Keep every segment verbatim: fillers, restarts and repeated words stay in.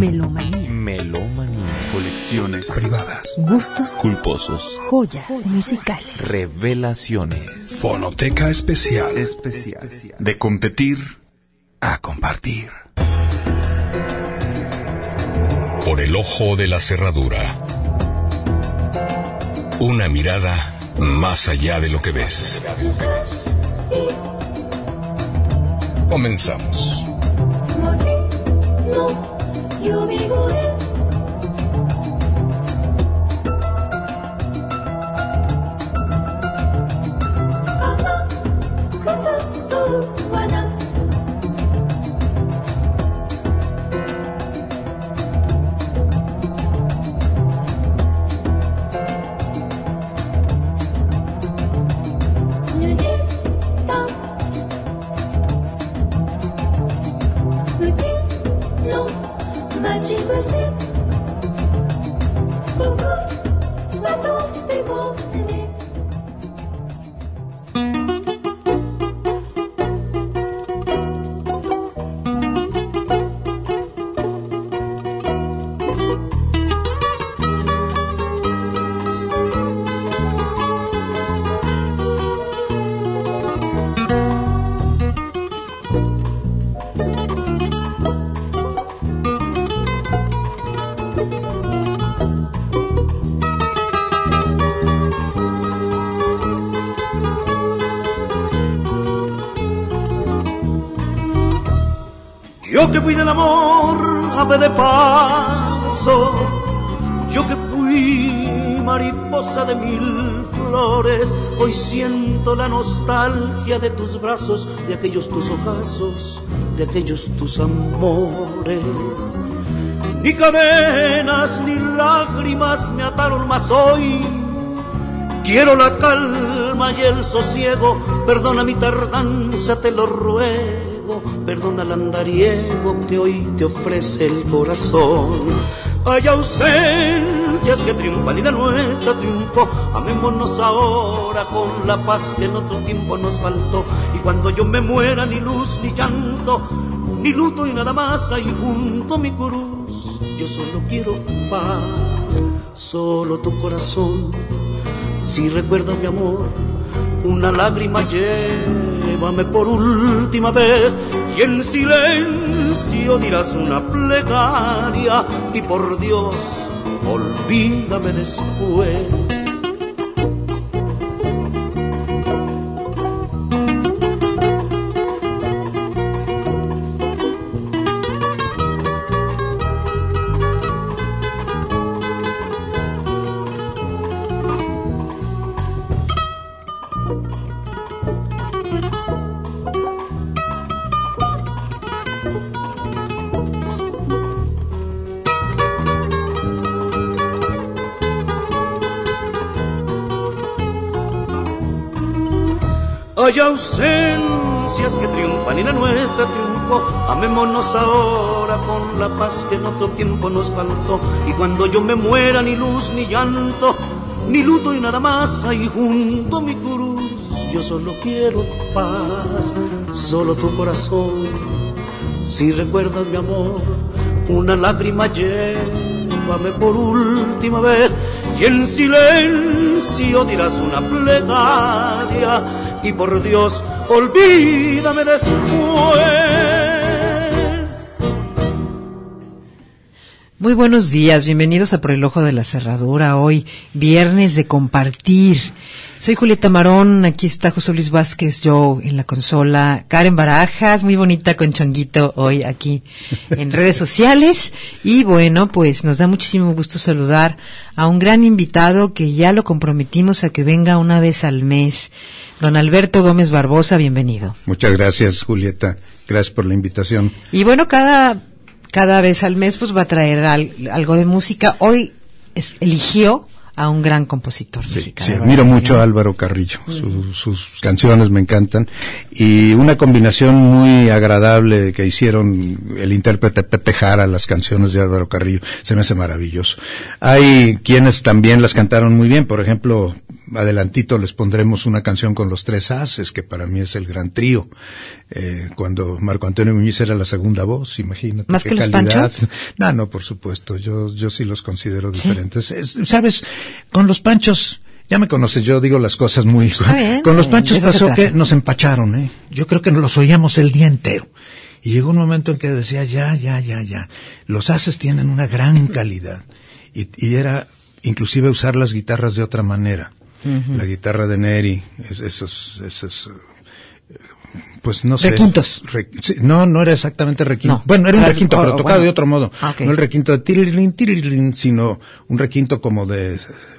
Melomanía. Melomanía. Colecciones privadas. Gustos culposos. Joyas, Joyas musicales. Revelaciones. Fonoteca especial. Especial. De competir a compartir. Por el ojo de la cerradura. Una mirada más allá de lo que ves. Comenzamos. Yo que fui del amor ave de paso, yo que fui mariposa de mil flores, hoy siento la nostalgia de tus brazos, de aquellos tus ojazos, de aquellos tus amores. Ni cadenas ni lágrimas me ataron más hoy, quiero la calma y el sosiego, perdona mi tardanza, te lo ruego. Perdona el andariego que hoy te ofrece el corazón. Hay ausencias que triunfan y la nuestra triunfó. Amémonos ahora con la paz que en otro tiempo nos faltó. Y cuando yo me muera ni luz ni llanto, ni luto ni nada más, ahí junto a mi cruz yo solo quiero paz, solo tu corazón. Si recuerdas mi amor, una lágrima llévame por última vez y en silencio dirás una plegaria y por Dios, olvídame después. Hay ausencias que triunfan y la nuestra triunfó. Amémonos ahora con la paz que en otro tiempo nos faltó. Y cuando yo me muera ni luz ni llanto, ni luto ni nada más, ahí junto a mi cruz yo solo quiero paz, solo tu corazón. Si recuerdas mi amor, una lágrima llévame por última vez y en silencio dirás una plegaria y por Dios, olvídame después. Muy buenos días, bienvenidos a Por el Ojo de la Cerradura, hoy viernes de compartir. Soy Julieta Marón, aquí está José Luis Vázquez, yo en la consola, Karen Barajas, muy bonita con chonguito hoy aquí en redes sociales. Y bueno, pues nos da muchísimo gusto saludar a un gran invitado que ya lo comprometimos a que venga una vez al mes. Don Alberto Gómez Barbosa, bienvenido. Muchas gracias, Julieta. Gracias por la invitación. Y bueno, cada cada vez al mes pues va a traer al, algo de música. Hoy es, eligió a un gran compositor sí, mexicano. Sí, admiro mucho a Álvaro Carrillo. Su, sus canciones me encantan. Y una combinación muy agradable que hicieron el intérprete Pepe Jara, las canciones de Álvaro Carrillo. Se me hace maravilloso. Hay quienes también las cantaron muy bien. Por ejemplo, adelantito les pondremos una canción con los Tres Haces, que para mí es el gran trío. Eh, cuando Marco Antonio Muñiz era la segunda voz, imagínate. ¿Más qué que los calidad. Panchos? No, no, por supuesto, yo, yo sí los considero diferentes. ¿Sí? Es, ¿sabes? Con los Panchos, ya me conoces, yo digo las cosas muy... Está bien, con los Panchos eso pasó que nos empacharon, ¿eh? Yo creo que los oíamos el día entero. Y llegó un momento en que decía, ya, ya, ya, ya. Los Haces tienen una gran calidad. Y, y era inclusive usar las guitarras de otra manera. Uh-huh. La guitarra de Neri, es, esos, esos, pues no sé. Requintos. Re, sí, no, no era exactamente requinto. No, bueno, era un era requinto, así, pero oh, tocado bueno. de otro modo. Ah, okay. No el requinto de tirilín, tirilín, sino un requinto como de, eh,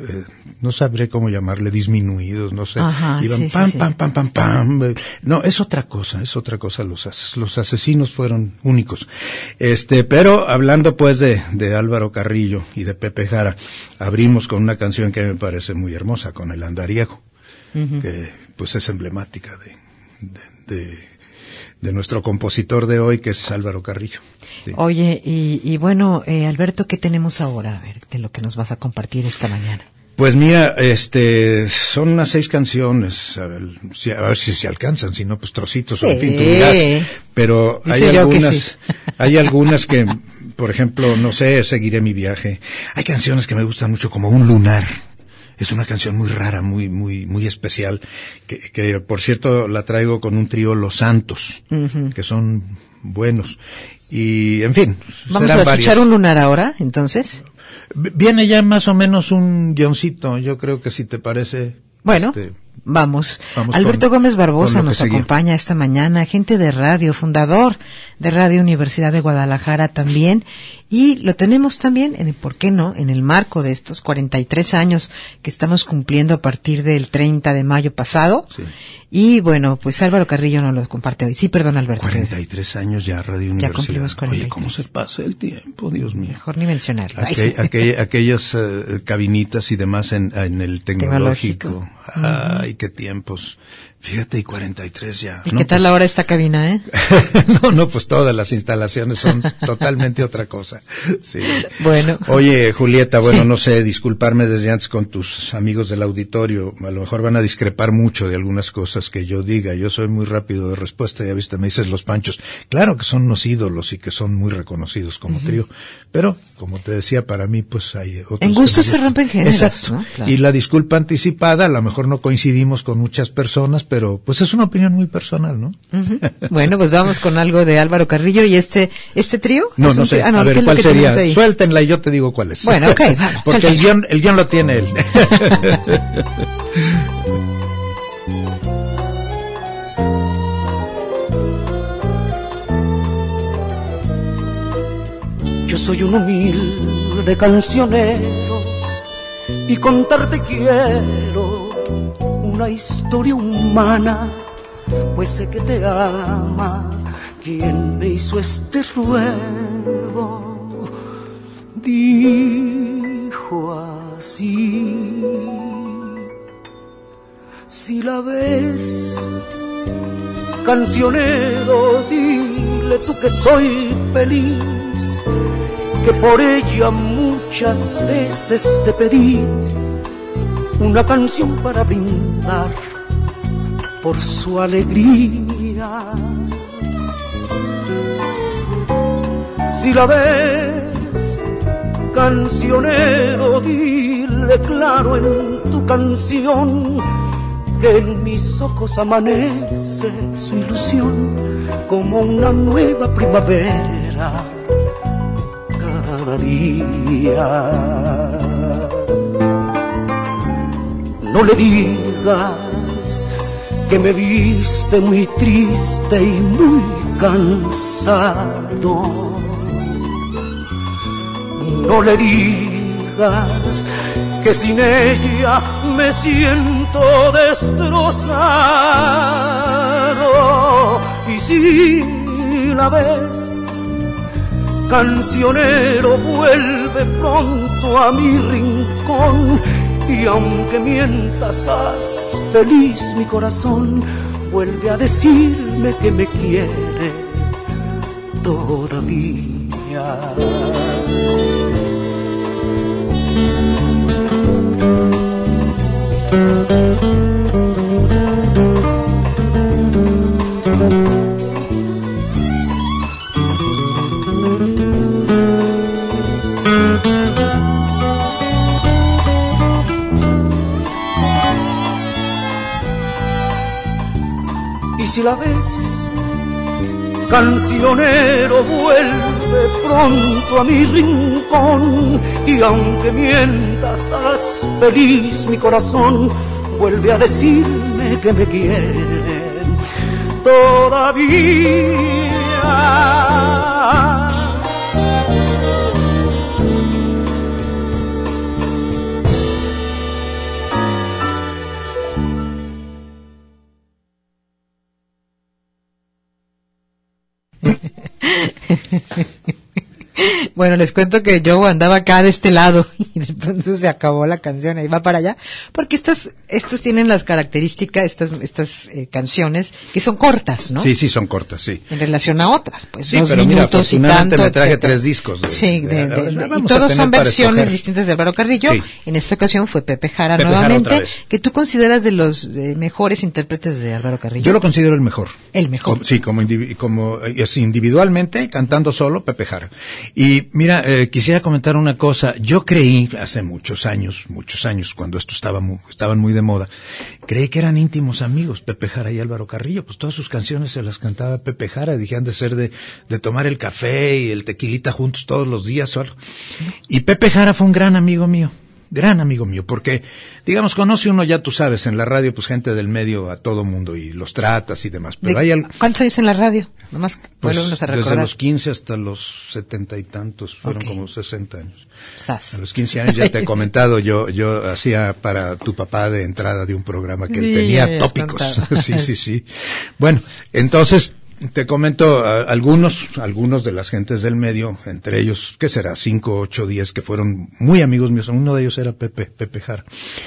no sabré cómo llamarle, disminuidos, no sé. Ajá, Iban sí, pam, sí, pam, sí. pam, pam, pam. No, es otra cosa, es otra cosa los haces. Los asesinos fueron únicos. Este, pero hablando pues de, de Álvaro Carrillo y de Pepe Jara, abrimos con una canción que me parece muy hermosa, con El Andariego, uh-huh. que pues es emblemática de, de, de de nuestro compositor de hoy, que es Álvaro Carrillo. Sí. Oye, y, y bueno, eh, Alberto, ¿qué tenemos ahora? A ver, de lo que nos vas a compartir esta mañana. Pues mira, este, son unas seis canciones, a ver si, a ver si se alcanzan, si no, pues trocitos, sí. o en fin, tú dirás. Pero Dice hay algunas, sí. hay algunas que, por ejemplo, no sé, Seguiré mi viaje. Hay canciones que me gustan mucho, como Un lunar. Es una canción muy rara, muy, muy, muy especial, que, que por cierto la traigo con un trío Los Santos, uh-huh. que son buenos. Y, en fin, vamos serán a escuchar varias. Un lunar ahora, entonces. Viene ya más o menos un guioncito, yo creo que si te parece. Bueno, este, vamos. vamos Alberto con, Gómez Barbosa nos seguía. acompaña esta mañana, agente de radio, fundador de Radio Universidad de Guadalajara también, y lo tenemos también, en el, ¿por qué no?, en el marco de estos cuarenta y tres años que estamos cumpliendo a partir del treinta de mayo pasado. Sí. Y bueno, pues Álvaro Carrillo nos lo comparte hoy. Sí, perdón, Alberto. cuarenta y tres años ya Radio Universidad. Ya cumplimos cuarenta y tres. Oye, ¿cómo se pasa el tiempo, Dios mío? Mejor ni mencionarlo. Aquel, aquel, aquellas uh, cabinitas y demás en, en el tecnológico. tecnológico. Ay, uh-huh. Qué tiempos. Fíjate, y cuarenta y tres ya. ¿Y no, qué tal pues, ahora esta cabina, eh? no, no, pues todas las instalaciones son totalmente otra cosa. Sí. Bueno. Oye, Julieta, bueno, sí. no sé, disculparme desde antes con tus amigos del auditorio. A lo mejor van a discrepar mucho de algunas cosas que yo diga. Yo soy muy rápido de respuesta. Ya viste, me dices Los Panchos. Claro que son unos ídolos y que son muy reconocidos como uh-huh. trío. Pero, como te decía, para mí, pues hay otros. En gusto se rompen géneros. Exacto. ¿No? Claro. Y la disculpa anticipada, a lo mejor no coincidimos con muchas personas, pero pues es una opinión muy personal, ¿no? Uh-huh. Bueno, pues vamos con algo de Álvaro Carrillo y este este trío. No, no sé. Ah, no, a ver, ¿qué ¿cuál es lo que sería? Suéltenla y yo te digo cuál es. Bueno, ok, vamos. Porque el guión, el guión lo tiene él. Yo soy un humilde cancionero y contarte quiero una historia humana, pues sé que te ama quien me hizo este ruego. Dijo así: si la ves, cancionero, dile tú que soy feliz, que por ella muchas veces te pedí una canción para brindar por su alegría. Si la ves, cancionero, dile claro en tu canción que en mis ojos amanece su ilusión como una nueva primavera cada día. No le digas que me viste muy triste y muy cansado. No le digas que sin ella me siento destrozado. Y si la ves, cancionero, vuelve pronto a mi rincón, y aunque mientas, haz feliz mi corazón. Vuelve a decirme que me quiere todavía. si la ves, cancionero, vuelve pronto a mi rincón, y aunque mientas, haz feliz mi corazón, vuelve a decirme que me quiere todavía. Bueno, les cuento que yo andaba acá de este lado y de pronto se acabó la canción, ahí va para allá, porque estas, estos tienen las características, estas, estas eh, canciones que son cortas, ¿no? Sí, sí, son cortas, sí. En relación a otras, pues sí, dos pero minutos mira, y tanto, me traje etcétera. tres discos. De, sí, de, de, de, de, y todos son versiones distintas de Álvaro Carrillo. Sí. En esta ocasión fue Pepe Jara Pepe nuevamente, Jara que tú consideras de los eh, mejores intérpretes de Álvaro Carrillo. Yo lo considero el mejor. El mejor. Como, sí, como, individu- como es individualmente, cantando solo, Pepe Jara. Y mira, eh, quisiera comentar una cosa. Yo creí hace muchos años, muchos años, cuando esto estaba muy, estaban muy de moda, creí que eran íntimos amigos, Pepe Jara y Álvaro Carrillo. Pues todas sus canciones se las cantaba Pepe Jara. Dije, han de ser de, de tomar el café y el tequilita juntos todos los días o algo. Y Pepe Jara fue un gran amigo mío. Gran amigo mío, porque, digamos, conoce uno, ya tú sabes, en la radio, pues gente del medio a todo mundo y los tratas y demás. Pero hay al... ¿Cuántos años en la radio? Nomás pues, a recordar. Desde los quince hasta los setenta y tantos, fueron okay. como sesenta años. Sas. A los quince años ya te he comentado, yo yo hacía para tu papá de entrada de un programa que él sí, tenía tópicos. sí, sí, sí. Bueno, entonces... Te comento a, algunos, algunos de las gentes del medio, entre ellos, ¿qué será? Cinco, ocho, diez, que fueron muy amigos míos. Uno de ellos era Pepe, Pepe Jara.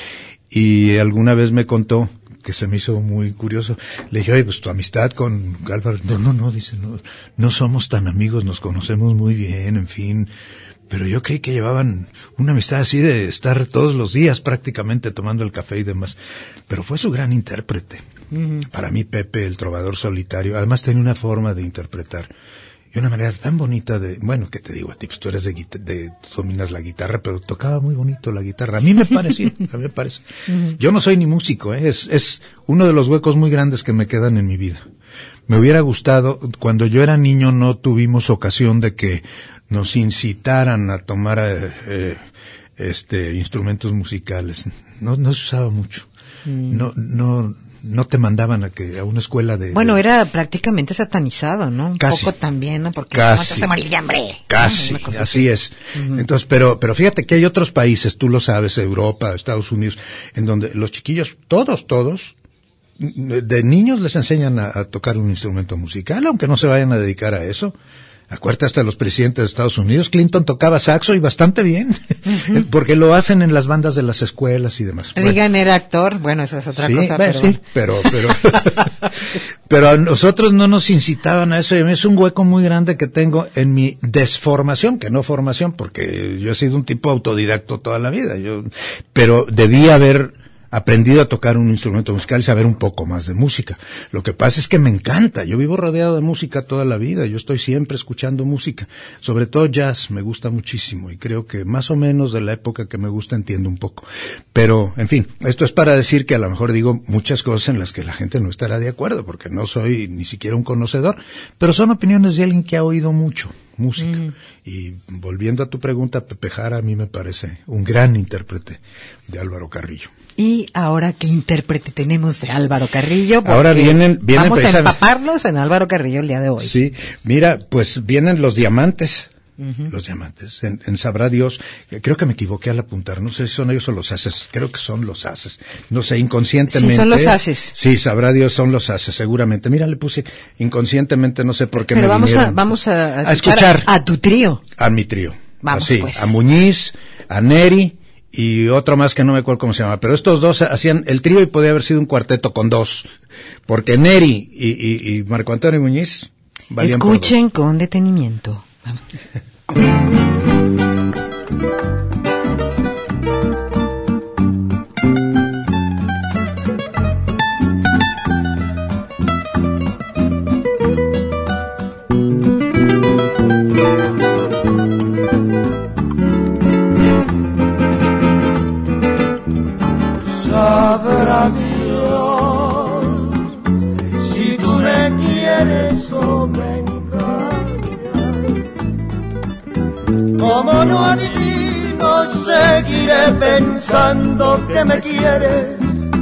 Y alguna vez me contó, que se me hizo muy curioso, le dije, oye, pues tu amistad con Álvaro, no, no, no, dice, no, no somos tan amigos, nos conocemos muy bien, en fin. Pero yo creí que llevaban una amistad así de estar todos los días prácticamente tomando el café y demás. Pero fue su gran intérprete. Uh-huh. Para mí, Pepe, el trovador solitario, además tenía una forma de interpretar y una manera tan bonita de, bueno, ¿qué te digo a ti? Pues tú eres de, de tú dominas la guitarra, pero tocaba muy bonito la guitarra. A mí me pareció, a mí me parece. Uh-huh. Yo no soy ni músico, ¿eh? es, es uno de los huecos muy grandes que me quedan en mi vida. Me hubiera gustado, cuando yo era niño no tuvimos ocasión de que nos incitaran a tomar eh, eh, este instrumentos musicales. No, no se usaba mucho. Mm. No, no, no te mandaban a que a una escuela de. Bueno, de... era prácticamente satanizado, ¿no? Un casi, poco también, ¿no? Porque casi, no te vas a morir de hambre. Casi, ¿no? Así, así es. Uh-huh. Entonces, pero, pero fíjate que hay otros países, tú lo sabes, Europa, Estados Unidos, en donde los chiquillos, todos, todos, de niños les enseñan a, a tocar un instrumento musical, aunque no se vayan a dedicar a eso. Acuérdate hasta los presidentes de Estados Unidos, Clinton tocaba saxo y bastante bien, uh-huh. porque lo hacen en las bandas de las escuelas y demás. Reagan bueno. era actor, bueno, eso es otra sí, cosa. Bueno, pero... sí, pero, pero, pero a nosotros no nos incitaban a eso, y a mí es un hueco muy grande que tengo en mi desformación, que no formación, porque yo he sido un tipo autodidacto toda la vida, yo, pero debía haber aprendido a tocar un instrumento musical y saber un poco más de música. Lo que pasa es que me encanta, yo vivo rodeado de música toda la vida, yo estoy siempre escuchando música, sobre todo jazz, me gusta muchísimo y creo que más o menos de la época que me gusta entiendo un poco. Pero, en fin, esto es para decir que a lo mejor digo muchas cosas en las que la gente no estará de acuerdo, porque no soy ni siquiera un conocedor, pero son opiniones de alguien que ha oído mucho música. Mm. Y volviendo a tu pregunta, Pepe Jara a mí me parece un gran intérprete de Álvaro Carrillo. Y ahora, ¿qué intérprete tenemos de Álvaro Carrillo? Porque ahora vienen, vienen vamos a empaparnos en Álvaro Carrillo el día de hoy. Sí, mira, pues vienen los diamantes. Uh-huh. Los diamantes, en, en Sabrá Dios, creo que me equivoqué al apuntar, no sé si son ellos o los haces, creo que son los haces, no sé, inconscientemente. Sí, son los haces. Sí, Sabrá Dios son los haces, seguramente. Mira, le puse inconscientemente, no sé por qué. Pero me vamos vinieron a, vamos a, a, a escuchar a, a tu trío. A mi trío. Vamos, así, pues. A Muñiz, a Neri y otro más que no me acuerdo cómo se llama, pero estos dos hacían el trío y podía haber sido un cuarteto con dos, porque Neri y, y, y Marco Antonio Muñiz valían por dos. Escuchen con detenimiento. Sabrá Dios si tú Como no adivino, seguiré pensando que me quieres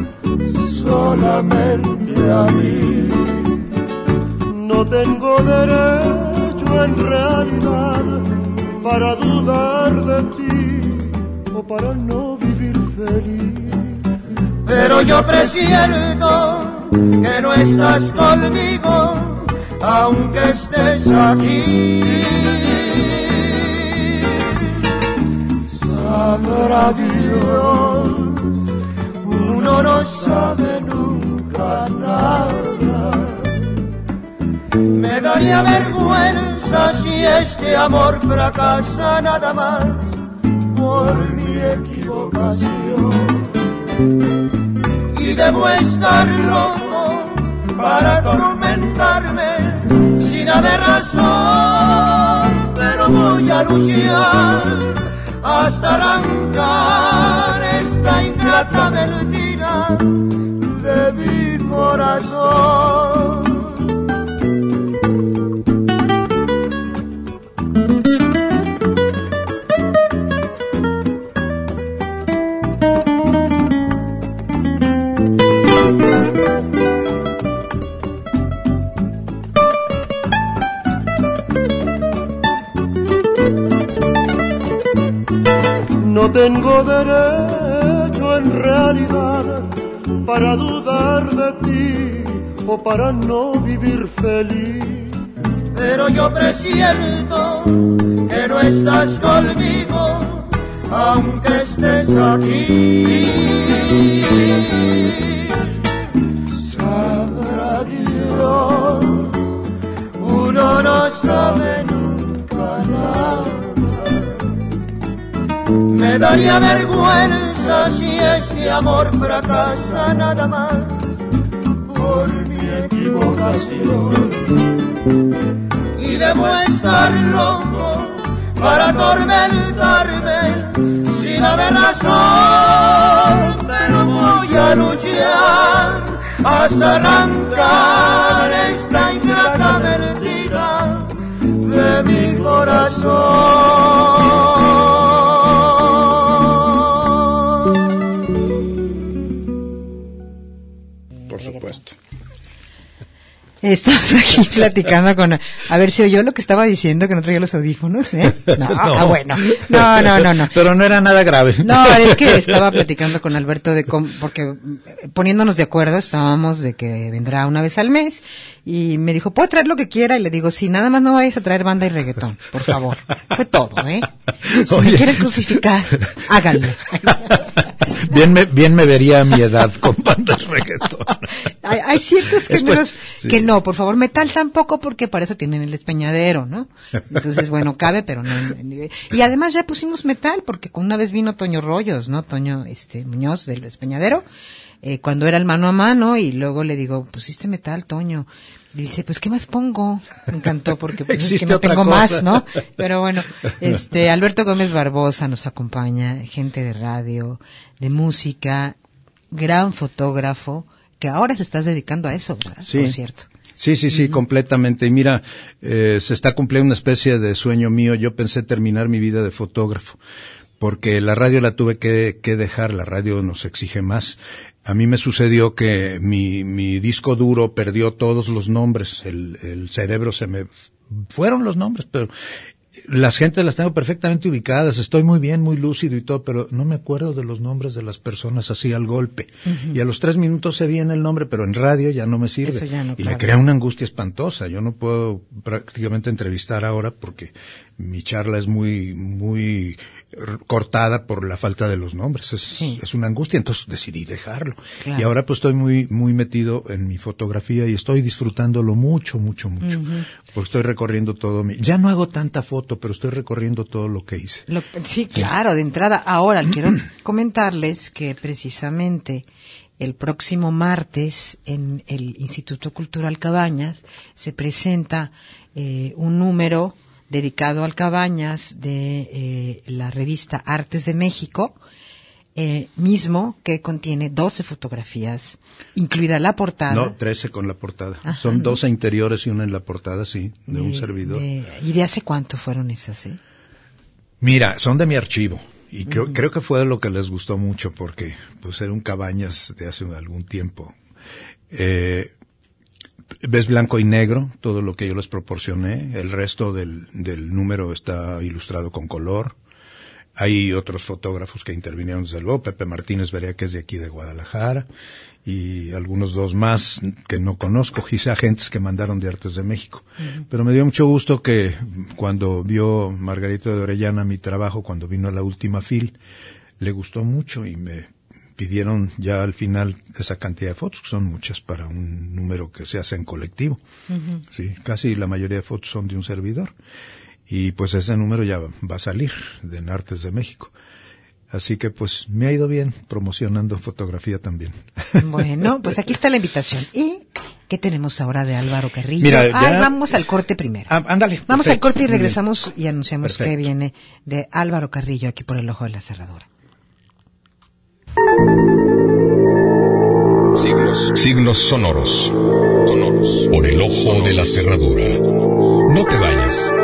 solamente a mí. No tengo derecho en realidad para dudar de ti o para no vivir feliz. Pero yo presiento que no estás conmigo, aunque estés aquí. Sabrá Dios, uno no sabe nunca nada. Me daría vergüenza si este amor fracasa nada más por mi equivocación. Y debo estar loco para atormentarme sin haber razón, pero voy a luchar hasta arrancar esta ingrata mentira de mi corazón. No tengo derecho en realidad para dudar de ti o para no vivir feliz. Pero yo presiento que no estás conmigo, aunque estés aquí. Sabrá Dios, uno no sabe nunca nada. Me daría vergüenza si este amor fracasa nada más por mi equivocación. Y debo estar loco para atormentarme sin haber razón, pero voy a luchar hasta arrancar esta ingrata mentira de mi corazón. Estamos aquí platicando con... A ver si oyó lo que estaba diciendo, que no traía los audífonos, ¿eh? No, no. Ah, bueno. No, no, no, no. Pero no era nada grave. No, es que estaba platicando con Alberto de cómo... Porque poniéndonos de acuerdo, estábamos de que vendrá una vez al mes, y me dijo, ¿puedo traer lo que quiera? Y le digo, sí, nada más no vayas a traer banda y reggaetón, por favor. Fue todo, ¿eh? Si Oye. me quieren crucificar, háganlo. Bien me, bien me vería a mi edad con bandas reggaetón. Hay, hay ciertos géneros sí. que no, por favor, metal tampoco, porque para eso tienen el despeñadero, ¿no? Entonces, bueno, cabe, pero no. Y además ya pusimos metal, porque una vez vino Toño Rollos, ¿no? Toño, este, Muñoz del despeñadero, eh, cuando era el mano a mano, y luego le digo, pusiste metal, Toño. Y dice, pues, ¿qué más pongo? Me encantó, porque pues, es que no tengo cosa. más, ¿no? Pero bueno, este, Alberto Gómez Barbosa nos acompaña, gente de radio, de música, gran fotógrafo, que ahora se estás dedicando a eso, ¿verdad? Sí. Por cierto. Sí, sí, sí, uh-huh. completamente. Y mira, eh, se está cumpliendo una especie de sueño mío. Yo pensé terminar mi vida de fotógrafo, porque la radio la tuve que, que dejar, la radio nos exige más. A mí me sucedió que mi, mi disco duro perdió todos los nombres, el, el cerebro se me, fueron los nombres, pero las gentes las tengo perfectamente ubicadas, estoy muy bien, muy lúcido y todo, pero no me acuerdo de los nombres de las personas así al golpe. Uh-huh. Y a los tres minutos se viene el nombre, pero en radio ya no me sirve. Eso ya no, y claro. me crea una angustia espantosa. Yo no puedo prácticamente entrevistar ahora porque mi charla es muy, muy cortada por la falta de los nombres. Es, sí. es una angustia, entonces decidí dejarlo. Claro. Y ahora pues estoy muy, muy metido en mi fotografía y estoy disfrutándolo mucho, mucho, mucho. Uh-huh. Porque estoy recorriendo todo mi, ya no hago tanta foto, pero estoy recorriendo todo lo que hice. Lo, sí, claro, de entrada. Ahora, quiero comentarles que precisamente el próximo martes en el Instituto Cultural Cabañas se presenta eh, un número dedicado al Cabañas de eh, la revista Artes de México, eh, mismo que contiene doce fotografías, incluida la portada. No, trece con la portada. Ajá, Son doce interiores y una en la portada, sí, de, de un servidor. De, ¿Y de hace cuánto fueron esas, eh? Mira, son de mi archivo. Y creo, uh-huh. creo que fue lo que les gustó mucho porque pues era un Cabañas de hace algún tiempo. Eh, ves blanco y negro, todo lo que yo les proporcioné. El resto del, del número está ilustrado con color. Hay otros fotógrafos que intervinieron desde luego. Pepe Martínez Berea, que es de aquí de Guadalajara. Y algunos dos más que no conozco, quizá agentes que mandaron de Artes de México. Uh-huh. Pero me dio mucho gusto que cuando vio Margarita de Orellana mi trabajo, cuando vino a la última fil, le gustó mucho y me pidieron ya al final esa cantidad de fotos, que son muchas para un número que se hace en colectivo. Uh-huh. Sí, casi la mayoría de fotos son de un servidor. Y pues ese número ya va a salir de en Artes de México. Así que pues me ha ido bien promocionando fotografía también. Bueno, pues aquí está la invitación. ¿Y qué tenemos ahora de Álvaro Carrillo? Mira, ya... Ay, vamos al corte primero. Ah, ándale. Vamos perfecto. al corte y regresamos y anunciamos Perfecto. qué viene de Álvaro Carrillo aquí por el Ojo de la Cerradura. Siglos, siglos sonoros, sonoros, por el Ojo de la Cerradura. No te vayas.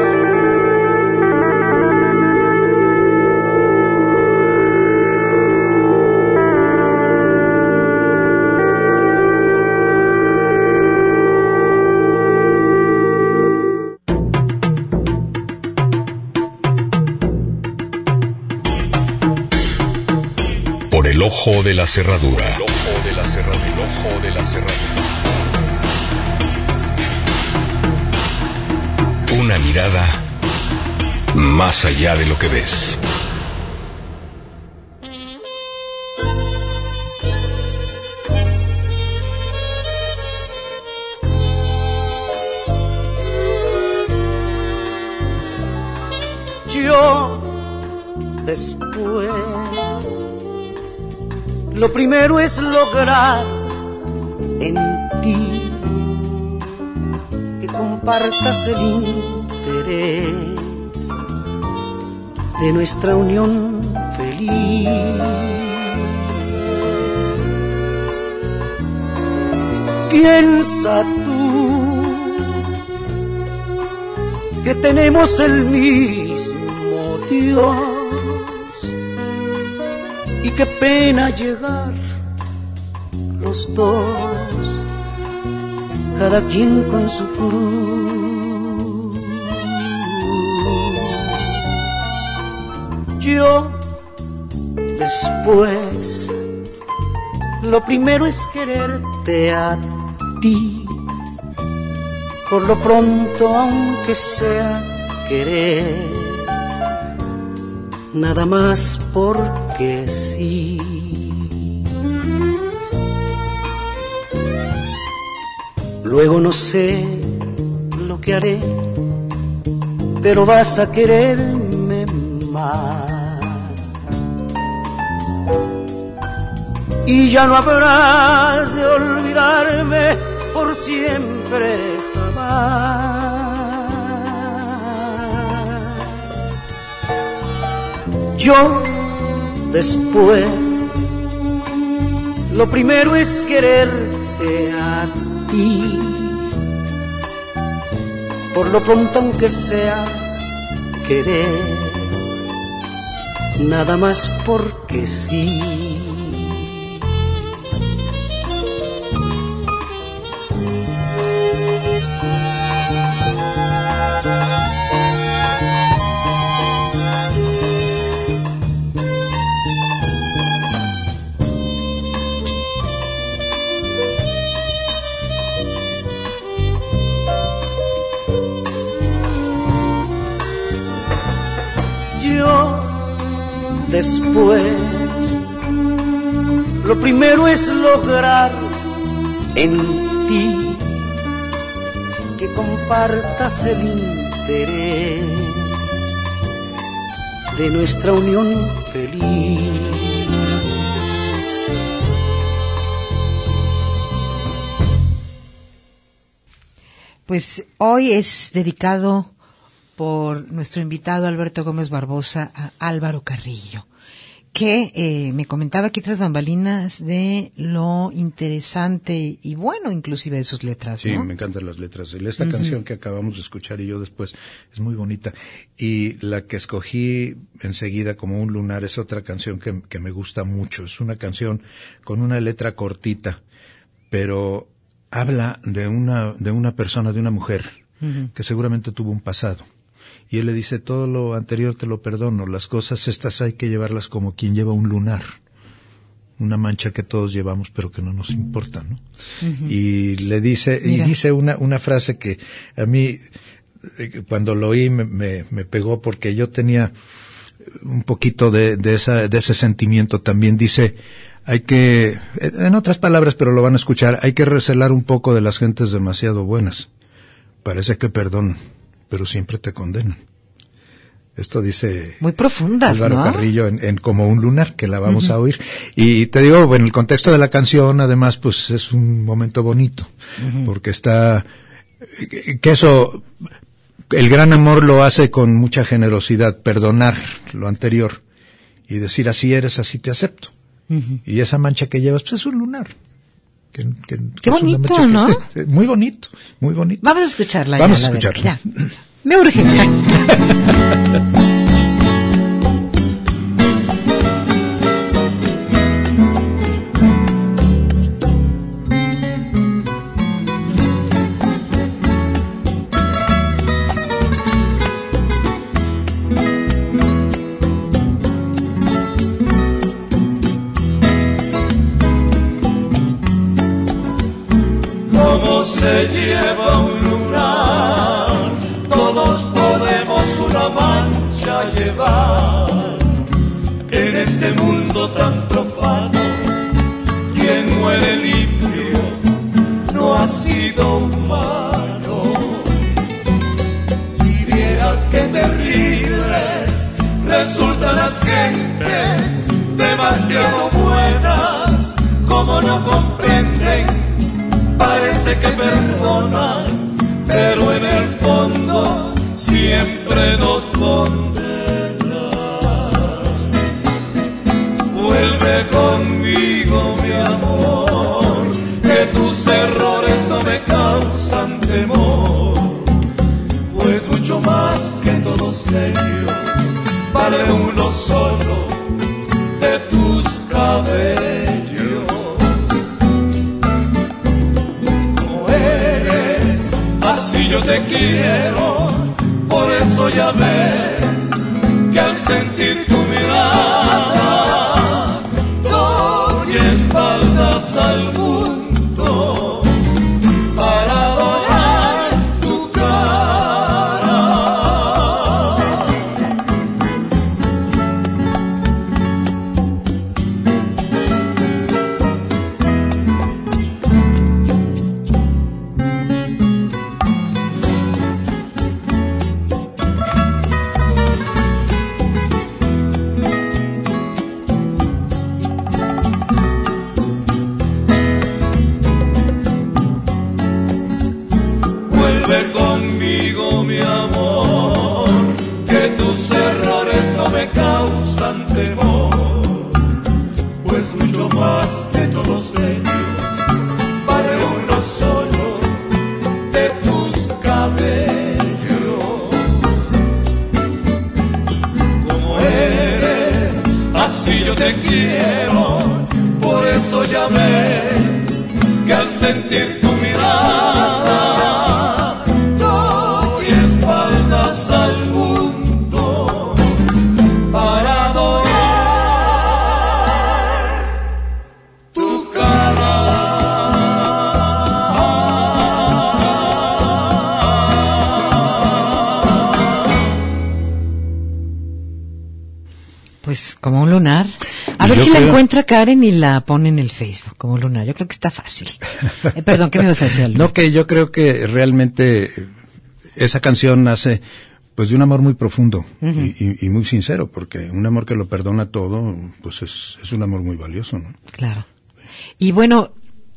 Por el Ojo de la Cerradura. El Ojo de la Cerradura. El Ojo de la Cerradura. Una mirada más allá de lo que ves. Yo después lo primero es lograr en ti que compartas el interés de nuestra unión feliz. Piensa tú que tenemos el mismo Dios. Y qué pena llegar los dos, cada quien con su cruz. Yo después, lo primero es quererte a ti. Por lo pronto, aunque sea querer, nada más porque sí. Luego no sé lo que haré, pero vas a quererme más. Y ya no habrás de olvidarme por siempre jamás. Yo después, lo primero es quererte a ti. Por lo pronto, aunque sea querer, nada más porque sí. Después, lo primero es lograr en ti que compartas el interés de nuestra unión feliz. Pues hoy es dedicado por nuestro invitado Alberto Gómez Barbosa a Álvaro Carrillo, que eh, me comentaba aquí tras bambalinas de lo interesante y bueno inclusive de sus letras, ¿no? Sí, me encantan las letras. Y esta uh-huh. canción que acabamos de escuchar y yo después es muy bonita. Y la que escogí enseguida como un lunar es otra canción que, que me gusta mucho. Es una canción con una letra cortita, pero habla de una, de una persona, de una mujer, uh-huh. que seguramente tuvo un pasado. Y él le dice, todo lo anterior te lo perdono, las cosas estas hay que llevarlas como quien lleva un lunar, una mancha que todos llevamos pero que no nos importa, ¿no? Uh-huh. Y le dice, Mira. y dice una, una frase que a mí, cuando lo oí me, me, me pegó porque yo tenía un poquito de, de esa, de ese sentimiento también. Dice, hay que, en otras palabras, pero lo van a escuchar, hay que recelar un poco de las gentes demasiado buenas. Parece que perdonan, pero siempre te condenan. Esto dice muy profundas, Álvaro ¿no? Carrillo en, en Como un lunar, que la vamos uh-huh. a oír. Y te digo, bueno, el contexto de la canción, además, pues es un momento bonito, uh-huh. porque está, que eso, el gran amor lo hace con mucha generosidad, perdonar lo anterior y decir así eres, así te acepto. Uh-huh. Y esa mancha que llevas, pues es un lunar. Que, que, Qué que bonito, ¿no? Que, muy bonito, muy bonito. Vamos a escucharla. Vamos ya, a escucharla. Ya. Me urge. ¿Cómo se lleva un lunar? Todos podemos una mancha llevar. En este mundo tan profano, quien muere limpio no ha sido humano. Si vieras qué terribles resultan las gentes, demasiado buenas, como no comprenden. Parece que perdonan, pero en el fondo siempre nos condenan. Vuelve conmigo, mi amor, que tus errores no me causan temor, pues mucho más que todos ellos vale uno solo de tus cabellos. Así yo te quiero, por eso ya ves que al sentir tu mirada doy espaldas al mundo para adorar tu cara. Vuelve conmigo, mi amor, que tus errores no me causan temor, pues mucho más que todos ellos vale uno solo de tus cabellos. Como eres, así yo te quiero, por eso ya ves que al sentir tu mirada doy espaldas al mundo para adorar tu cara. Pues como un lunar. A Y ver yo si la creo- encuentra Karen y la pone en el Facebook como un lunar. Yo creo que está fácil. Eh, perdón, ¿qué me ibas a decir, Alberto? No, que yo creo que realmente esa canción nace pues de un amor muy profundo Uh-huh. y, y- y muy sincero, porque un amor que lo perdona todo, pues es, es un amor muy valioso, ¿no? Claro. Y bueno,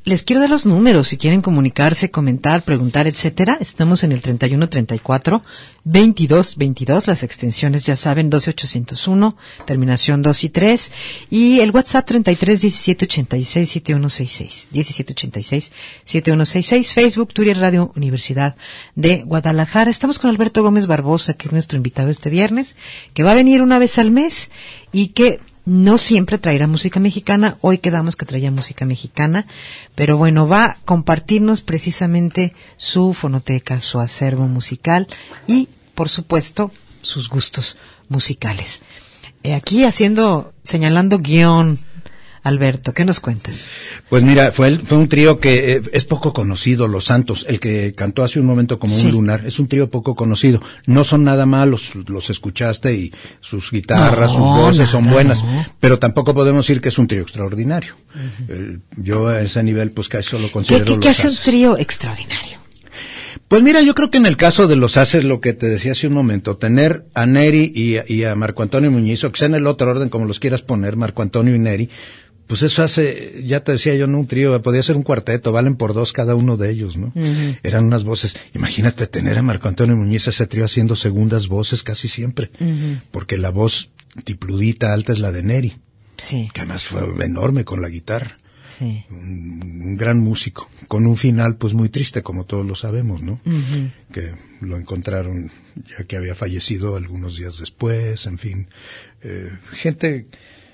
les quiero dar los números si quieren comunicarse, comentar, preguntar, etcétera. Estamos en el treinta y uno treinta y cuatro, veintidós veintidós, las extensiones ya saben, doce ochocientos uno, terminación dos y tres, y el WhatsApp treinta y tres diecisiete ochenta y seis setenta y uno sesenta y seis, diecisiete ochenta y seis setenta y uno sesenta y seis, Facebook, Twitter Radio Universidad de Guadalajara. Estamos con Alberto Gómez Barbosa, que es nuestro invitado este viernes, que va a venir una vez al mes y que no siempre traerá música mexicana. Hoy quedamos que traía música mexicana, pero bueno, va a compartirnos precisamente su fonoteca, su acervo musical y, por supuesto, sus gustos musicales. Eh, aquí haciendo, señalando guión, Alberto, ¿qué nos cuentas? Pues mira, fue, el, fue un trío que eh, es poco conocido, Los Santos, el que cantó hace un momento como sí. Un lunar, es un trío poco conocido. No son nada malos, los escuchaste y sus guitarras, no, sus voces nada, son buenas, no. Pero tampoco podemos decir que es un trío extraordinario. Uh-huh. Eh, yo a ese nivel, pues que eso lo considero. ¿Qué, qué, qué hace un trío extraordinario? Pues mira, yo creo que en el caso de los Haces, lo que te decía hace un momento, tener a Neri y a, y a Marco Antonio Muñiz, o que sea en el otro orden, como los quieras poner, Marco Antonio y Neri, pues eso hace, ya te decía yo, no un trío, podía ser un cuarteto, valen por dos cada uno de ellos, ¿no? Uh-huh. Eran unas voces, imagínate tener a Marco Antonio Muñiz, ese trío haciendo segundas voces casi siempre, uh-huh. Porque la voz tipludita alta es la de Neri, sí. Que además fue enorme con la guitarra, sí. un, un gran músico, con un final pues muy triste, como todos lo sabemos, ¿no? Uh-huh. Que lo encontraron ya que había fallecido algunos días después, en fin, eh, gente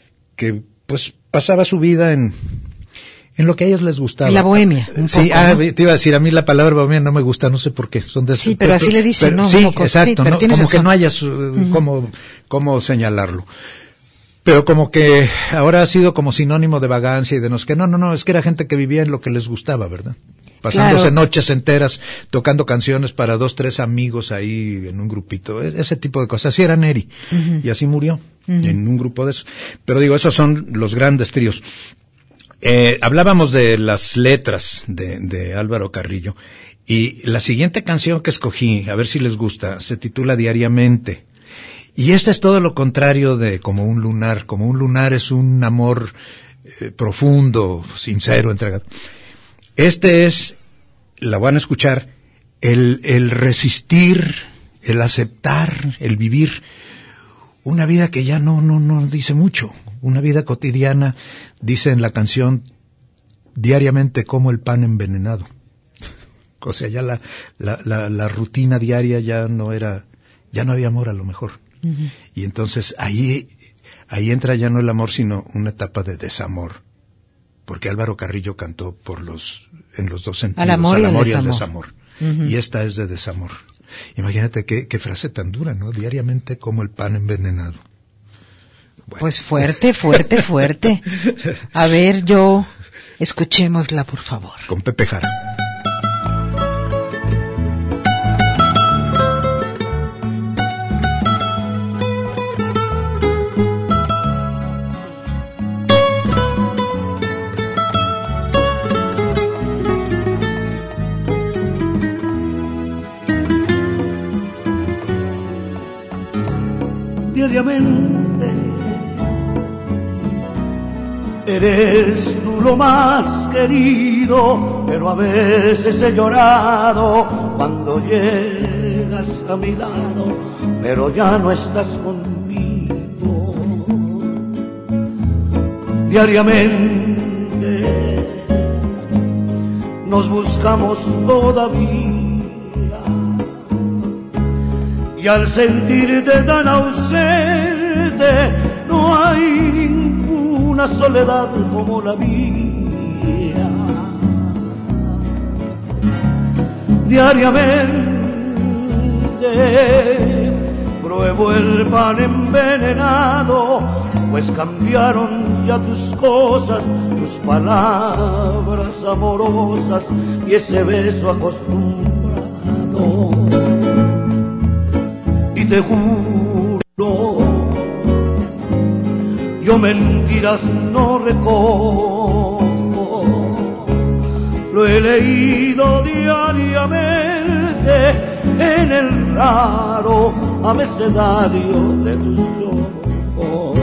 que pues pasaba su vida en en lo que a ellos les gustaba. La bohemia. Un sí, poco, ah, ¿no? Te iba a decir, a mí la palabra bohemia no me gusta, no sé por qué. Son de sí, pero, pero así le dicen, ¿no? Sí, como, exacto, sí, ¿no? Como razón. Que no hayas uh, uh-huh. cómo, cómo señalarlo. Pero como que ahora ha sido como sinónimo de vagancia y de no sé qué. No, no, no, es que era gente que vivía en lo que les gustaba, ¿verdad? Pasándose claro. Noches enteras tocando canciones para dos, tres amigos ahí en un grupito, ese tipo de cosas. Así era Neri, uh-huh. Y así murió, uh-huh. En un grupo de esos. Pero digo, esos son los grandes tríos. Eh, hablábamos de las letras de, de Álvaro Carrillo, y la siguiente canción que escogí, a ver si les gusta, se titula Diariamente. Y esta es todo lo contrario de Como un lunar. Como un lunar es un amor eh, profundo, sincero, entregado. Este es, la van a escuchar, el, el resistir, el aceptar, el vivir una vida que ya no, no, no dice mucho, una vida cotidiana, dice en la canción, diariamente como el pan envenenado. O sea, ya la, la, la, la rutina diaria ya no era, ya no había amor a lo mejor. Uh-huh. Y entonces ahí, ahí entra ya no el amor, sino una etapa de desamor. Porque Álvaro Carrillo cantó por los, en los dos sentidos, al amor, al y, amor y al desamor. desamor. Uh-huh. Y esta es de desamor. Imagínate qué, qué frase tan dura, ¿no? Diariamente como el pan envenenado. Bueno. Pues fuerte, fuerte, fuerte. A ver, yo, escuchémosla, por favor. Con Pepe Jara. Diariamente eres tú lo más querido, pero a veces he llorado cuando llegas a mi lado, pero ya no estás conmigo. Diariamente nos buscamos todavía, y al sentirte tan ausente, no hay ninguna soledad como la mía. Diariamente pruebo el pan envenenado, pues cambiaron ya tus cosas, tus palabras amorosas y ese beso acostumbrado. Y te juro, yo mentiras no recojo, lo he leído diariamente en el raro abecedario de tus ojos.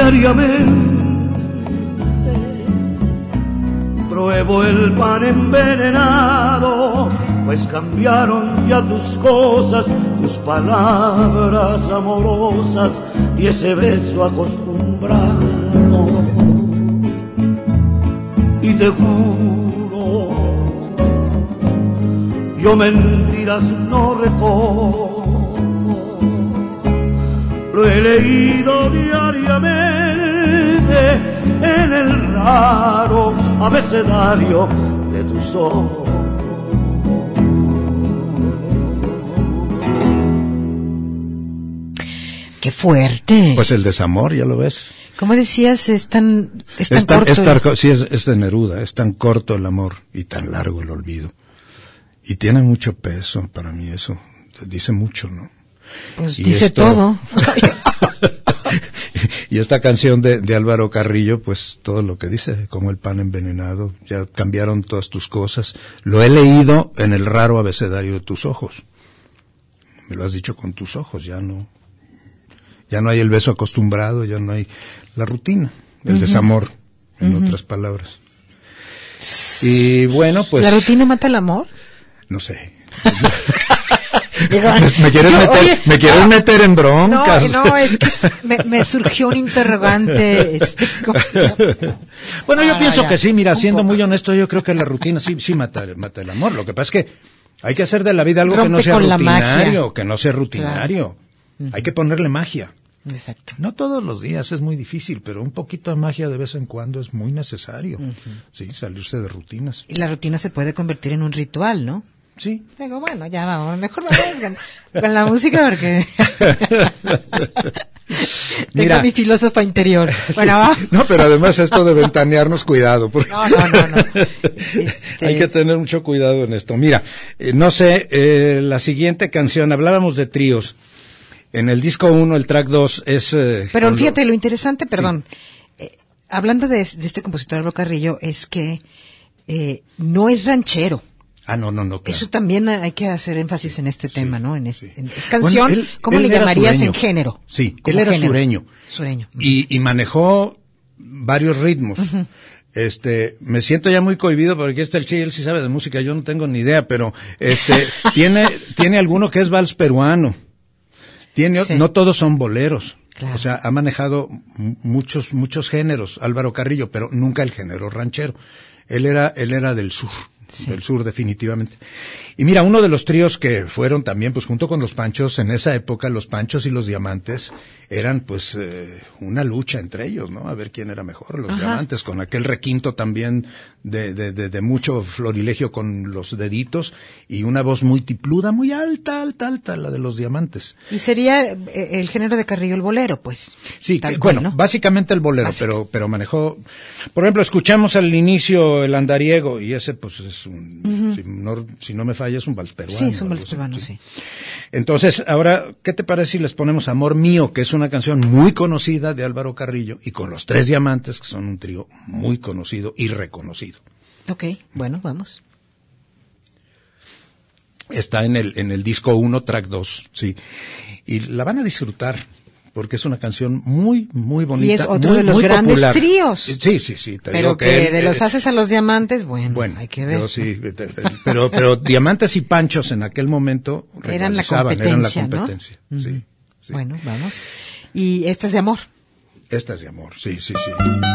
diariamente. Pruebo el pan envenenado, pues cambiaron ya tus cosas, tus palabras amorosas y ese beso acostumbrado. Y te juro, yo mentiras no recojo, lo he leído diariamente en el raro abecedario de tus ojos. ¡Qué fuerte! Pues el desamor, ya lo ves. Como decías, es tan, es tan es tan, corto. Es tan, sí, es, es de Neruda, es tan corto el amor y tan largo el olvido. Y tiene mucho peso para mí eso, dice mucho, ¿no? Pues y dice esto, todo. Y esta canción de, de Álvaro Carrillo, pues todo lo que dice, como el pan envenenado, ya cambiaron todas tus cosas. Lo he leído en el raro abecedario de tus ojos. Me lo has dicho con tus ojos, ya no, ya no hay el beso acostumbrado, ya no hay la rutina, el uh-huh. desamor, en uh-huh. otras palabras. Y bueno, pues... ¿La rutina mata el amor? No sé. ¿Me quieres, yo, meter, oye, ¿me quieres no, meter en broncas? No, no, es que me, me surgió un interrogante. Este, ¿cómo se llama? Bueno, yo ah, pienso ya, que sí, mira, siendo poco. muy honesto, yo creo que la rutina sí, sí mata, mata el amor. Lo que pasa es que hay que hacer de la vida algo Rompe que no sea con rutinario, que no sea rutinario. Claro. Hay que ponerle magia. Exacto. No todos los días es muy difícil, pero un poquito de magia de vez en cuando es muy necesario. Uh-huh. Sí, salirse de rutinas. Y la rutina se puede convertir en un ritual, ¿no? Sí. Digo, bueno, ya vamos, mejor me voy con, con la música porque Mira, tengo mi filósofa interior. Bueno, va. No, pero además esto de ventanearnos, cuidado. Porque no, no, no, no. Este... Hay que tener mucho cuidado en esto. Mira, eh, no sé, eh, la siguiente canción, hablábamos de tríos. En el disco uno, el track dos es... Eh, pero cuando... fíjate, lo interesante, perdón, sí. eh, hablando de, de este compositor Álvaro Carrillo, es que eh, no es ranchero. Ah, no, no, no. Claro. Eso también hay que hacer énfasis en este tema, sí, ¿no? En, este, sí. en es canción, bueno, él, ¿cómo él le llamarías sureño. En género? Sí, él era género. sureño. Sureño. Y, y manejó varios ritmos. Uh-huh. Este, me siento ya muy cohibido porque aquí está el Che, él sí sabe de música, yo no tengo ni idea, pero este, tiene, tiene alguno que es vals peruano. Tiene, sí. No todos son boleros. Claro. O sea, ha manejado muchos, muchos géneros, Álvaro Carrillo, pero nunca el género ranchero. Él era, él era del sur. Sí. Del sur definitivamente. Y mira, uno de los tríos que fueron también, pues junto con los Panchos, en esa época los Panchos y los Diamantes eran pues eh, una lucha entre ellos, ¿no? A ver quién era mejor, los Ajá. Diamantes, con aquel requinto también de, de, de, de mucho florilegio con los deditos y una voz muy tipluda, muy alta, alta, alta, la de los Diamantes. Y sería el género de Carrillo el bolero, pues. Sí, que, bueno, ¿no? Básicamente el bolero, Básica. pero pero manejó, por ejemplo, escuchamos al inicio el andariego y ese pues es un, uh-huh. si, no, si no me falla es un vals peruano. Sí, es un vals peruano, sí. sí. Entonces, ahora, ¿qué te parece si les ponemos Amor Mío, que es una canción muy conocida de Álvaro Carrillo, y con los Tres Diamantes, que son un trío muy conocido y reconocido? Ok, bueno, vamos. Está en el, en el disco uno, track dos, sí. Y la van a disfrutar, porque es una canción muy, muy bonita. Y es otro muy, de los grandes popular. Tríos. Sí, sí, sí. Te pero digo que, que él, de los eh, haces a los diamantes, bueno, bueno hay que ver. Yo sí, pero, pero Diamantes y Panchos en aquel momento eran la competencia, eran la competencia, ¿no? sí, Uh-huh. sí. Bueno, vamos. Y esta es de amor. Esta es de amor, sí, sí, sí.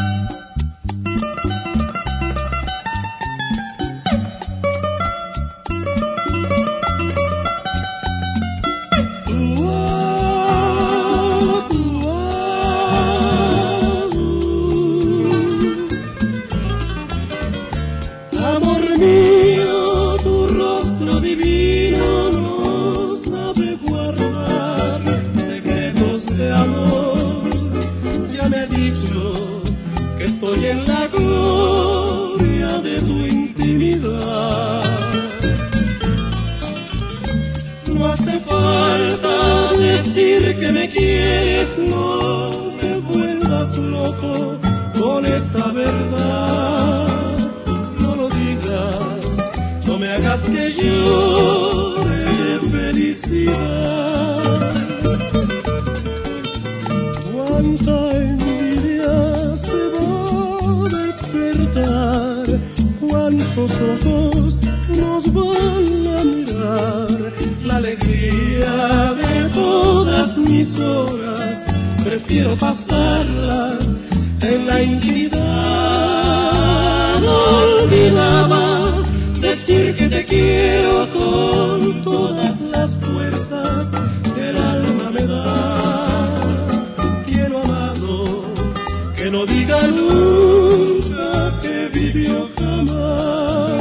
Que me quieres, no me vuelvas loco con esa verdad. No lo digas, no me hagas que llore de felicidad. Cuánta envidia la alegría de todas mis horas, prefiero pasarlas en la intimidad. Olvidaba decir que te quiero con todas las fuerzas que el alma me da. Quiero amado que no diga nunca que vivió jamás.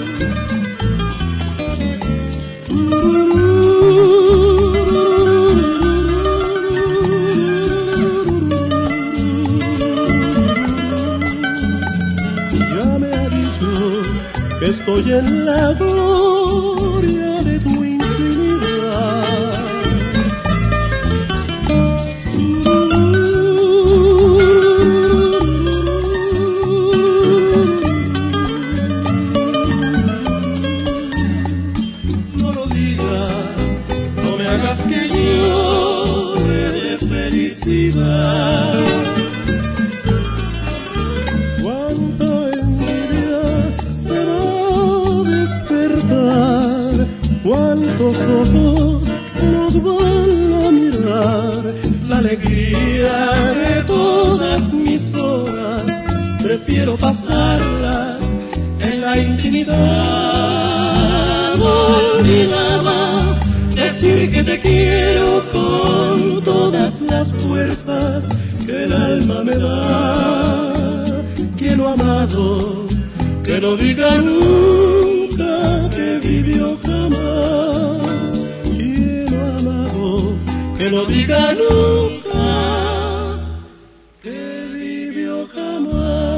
Ya me ha dicho que estoy en la gloria de tu infinidad. No lo digas, no me hagas que llore de felicidad. ¿Cuántos ojos nos van a mirar? La alegría de todas mis horas, prefiero pasarlas en la intimidad. Olvidaba decir que te quiero con todas las fuerzas que el alma me da. Quiero amado que no diga nunca que vivió jamás. Quiero amado que no diga nunca que vivió jamás.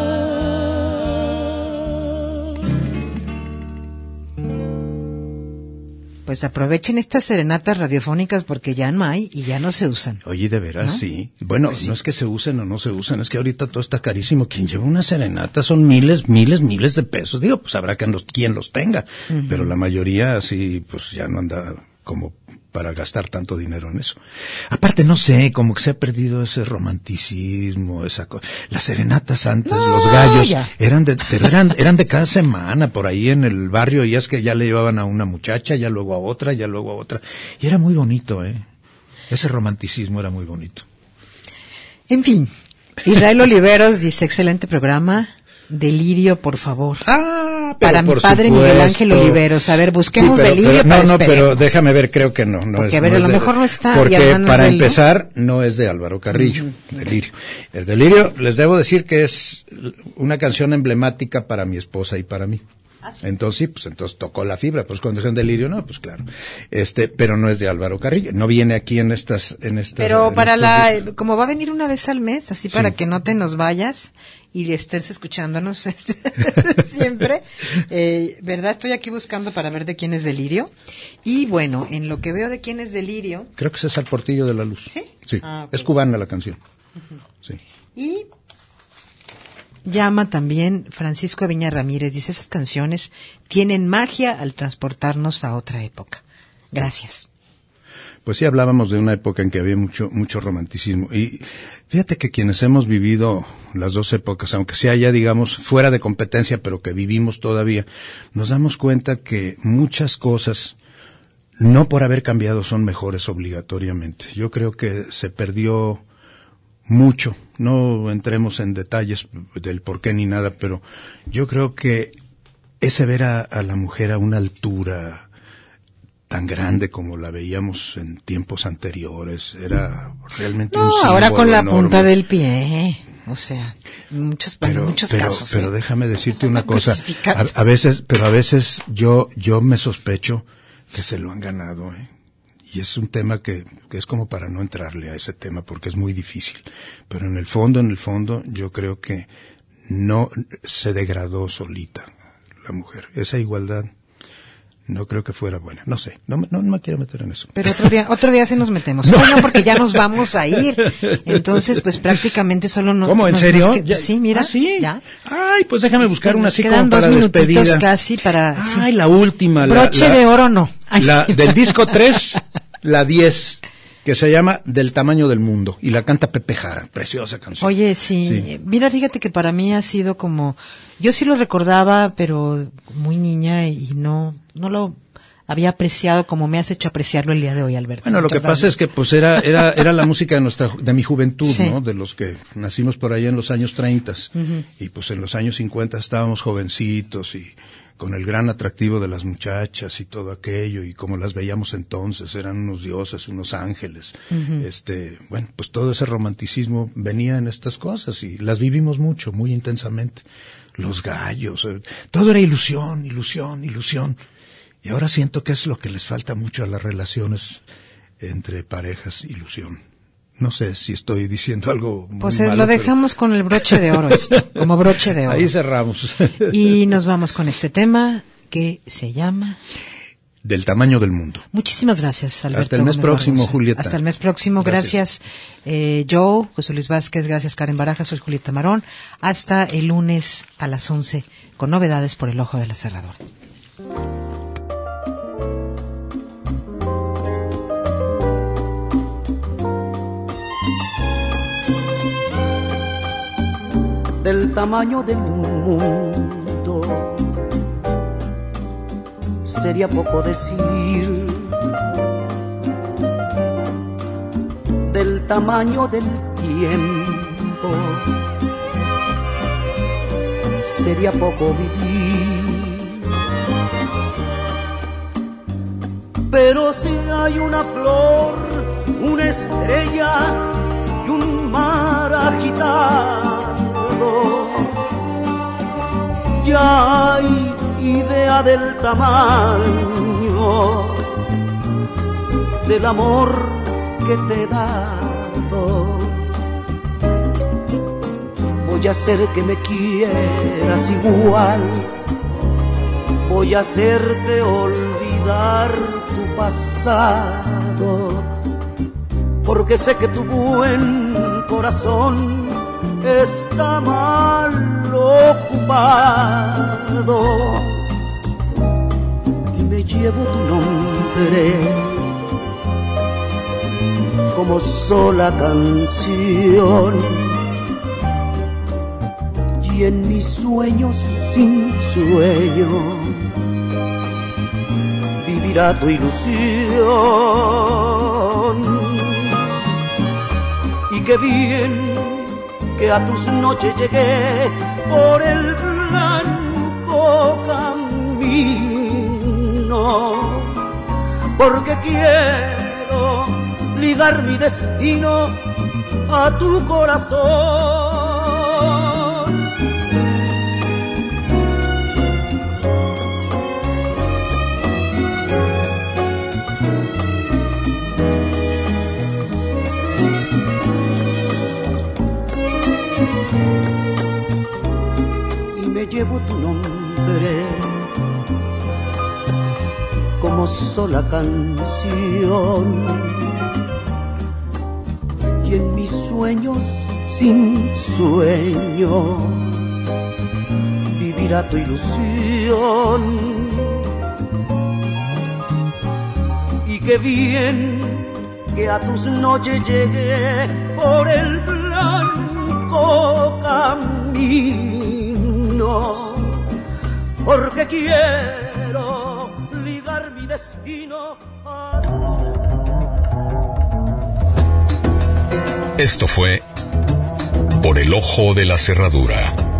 Pues aprovechen estas serenatas radiofónicas porque ya no hay y ya no se usan. Oye, de veras, ¿no? Sí. Bueno, Pues sí. No es que se usen o no se usen, es que ahorita todo está carísimo. Quien lleva una serenata son miles, miles, miles de pesos. Digo, pues habrá quien los, quien los tenga, uh-huh. Pero la mayoría así, pues ya no anda como para gastar tanto dinero en eso. Aparte, no sé, como que se ha perdido ese romanticismo, esa cosa. Las serenatas antes, no, los gallos, ya. eran de, pero eran, eran de cada semana, por ahí en el barrio, y es que ya le llevaban a una muchacha, ya luego a otra, ya luego a otra. Y era muy bonito, eh. Ese romanticismo era muy bonito. En fin, Israel Oliveros dice, excelente programa. Delirio, por favor. Ah, pero para por mi padre supuesto. Miguel Ángel Oliveros. A ver, busquemos sí, pero, Delirio pero, para No, no, esperemos. pero déjame ver, creo que no. no porque, es, a ver, no a lo de, mejor no está. Porque, no para es empezar, no es de Álvaro Carrillo, uh-huh. Delirio. El Delirio, les debo decir que es una canción emblemática para mi esposa y para mí. ¿Ah, sí? Entonces, sí, pues entonces tocó la fibra, pues cuando es en Delirio, no, pues claro. Este, pero no es de Álvaro Carrillo, no viene aquí en estas, en estas. Pero en para estos la, discos. Como va a venir una vez al mes, así sí. Para que no te nos vayas y estés escuchándonos siempre, eh, ¿verdad? Estoy aquí buscando para ver de quién es Delirio. Y bueno, en lo que veo de quién es Delirio. Creo que es César Portillo de la Luz. Sí. Sí, ah, okay. Es cubana la canción. Uh-huh. Sí. Y llama también Francisco Aviña Ramírez, dice, esas canciones tienen magia al transportarnos a otra época. Gracias. Pues sí, hablábamos de una época en que había mucho mucho romanticismo. Y fíjate que quienes hemos vivido las dos épocas, aunque sea ya, digamos, fuera de competencia, pero que vivimos todavía, nos damos cuenta que muchas cosas, no por haber cambiado, son mejores obligatoriamente. Yo creo que se perdió mucho. No entremos en detalles del por qué ni nada, pero yo creo que ese ver a, a la mujer a una altura tan grande como la veíamos en tiempos anteriores era realmente no, un símbolo ahora con la enorme. Punta del pie, o sea, muchos, pero, muchos pero, casos. Pero ¿eh? déjame decirte una cosa, a, a veces, pero a veces yo yo me sospecho que se lo han ganado, ¿eh? Y es un tema que, que es como para no entrarle a ese tema porque es muy difícil. Pero en el fondo, en el fondo, yo creo que no se degradó solita la mujer. Esa igualdad no creo que fuera buena. No sé, no, no, no me quiero meter en eso. Pero otro día, otro día sí nos metemos. No, no, porque ya nos vamos a ir. Entonces, pues prácticamente solo nos... ¿Cómo? ¿En nos, serio? Nos que, ¿Ya? sí, mira. ¿Ah, sí? ¿Ya? Ay, pues déjame buscar sí, una así quedan como para dos minutitos despedida. Casi para... Ay, sí. la última. Broche la, la, de oro no. Ay, la, sí. Del disco tres, la diez, que se llama Del tamaño del mundo, y la canta Pepe Jara, preciosa canción. Oye, sí, sí, mira, fíjate que para mí ha sido como, yo sí lo recordaba, pero muy niña y no, no lo había apreciado como me has hecho apreciarlo el día de hoy, Alberto. Bueno, lo que pasa es que pues era era era la música de nuestra de mi juventud, sí. ¿no? De los que nacimos por allá en los años treinta uh-huh. y pues en los años cincuenta estábamos jovencitos y con el gran atractivo de las muchachas y todo aquello, y como las veíamos entonces, eran unos dioses, unos ángeles. Uh-huh. Este, bueno, pues todo ese romanticismo venía en estas cosas y las vivimos mucho, muy intensamente. Los gallos, todo era ilusión, ilusión, ilusión. Y ahora siento que es lo que les falta mucho a las relaciones entre parejas, ilusión. No sé si estoy diciendo algo muy Pues malo, lo dejamos pero... con el broche de oro, esto, como broche de oro. Ahí cerramos. Y nos vamos con este tema que se llama... Del tamaño del mundo. Muchísimas gracias, Alberto. Hasta el mes Gómez próximo, Barbosa. Julieta. Hasta el mes próximo, gracias. gracias. Eh, Joe, José Luis Vázquez, gracias Karen Barajas, soy Julieta Marón. Hasta el lunes a las once con novedades por el ojo de la cerradura. Del tamaño del mundo sería poco decir, del tamaño del tiempo sería poco vivir, pero si hay una flor, una estrella y un mar agitado, ya hay idea del tamaño del amor que te he dado. Voy a hacer que me quieras igual, voy a hacerte olvidar tu pasado, porque sé que tu buen corazón está mal ocupado y me llevo tu nombre como sola canción, y en mis sueños sin sueño vivirá tu ilusión. Y qué bien que a tus noches llegué por el blanco camino, porque quiero ligar mi destino a tu corazón. Me llevo tu nombre como sola canción, y en mis sueños sin sueño vivirá tu ilusión. Y qué bien que a tus noches llegué por el blanco camino, porque quiero ligar mi destino a... Esto fue Por el ojo de la cerradura.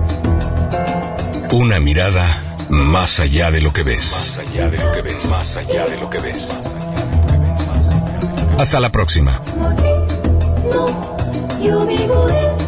Una mirada más allá de lo que ves. Más allá de lo que ves. Más allá de lo que ves. Hasta la próxima. No, you be good.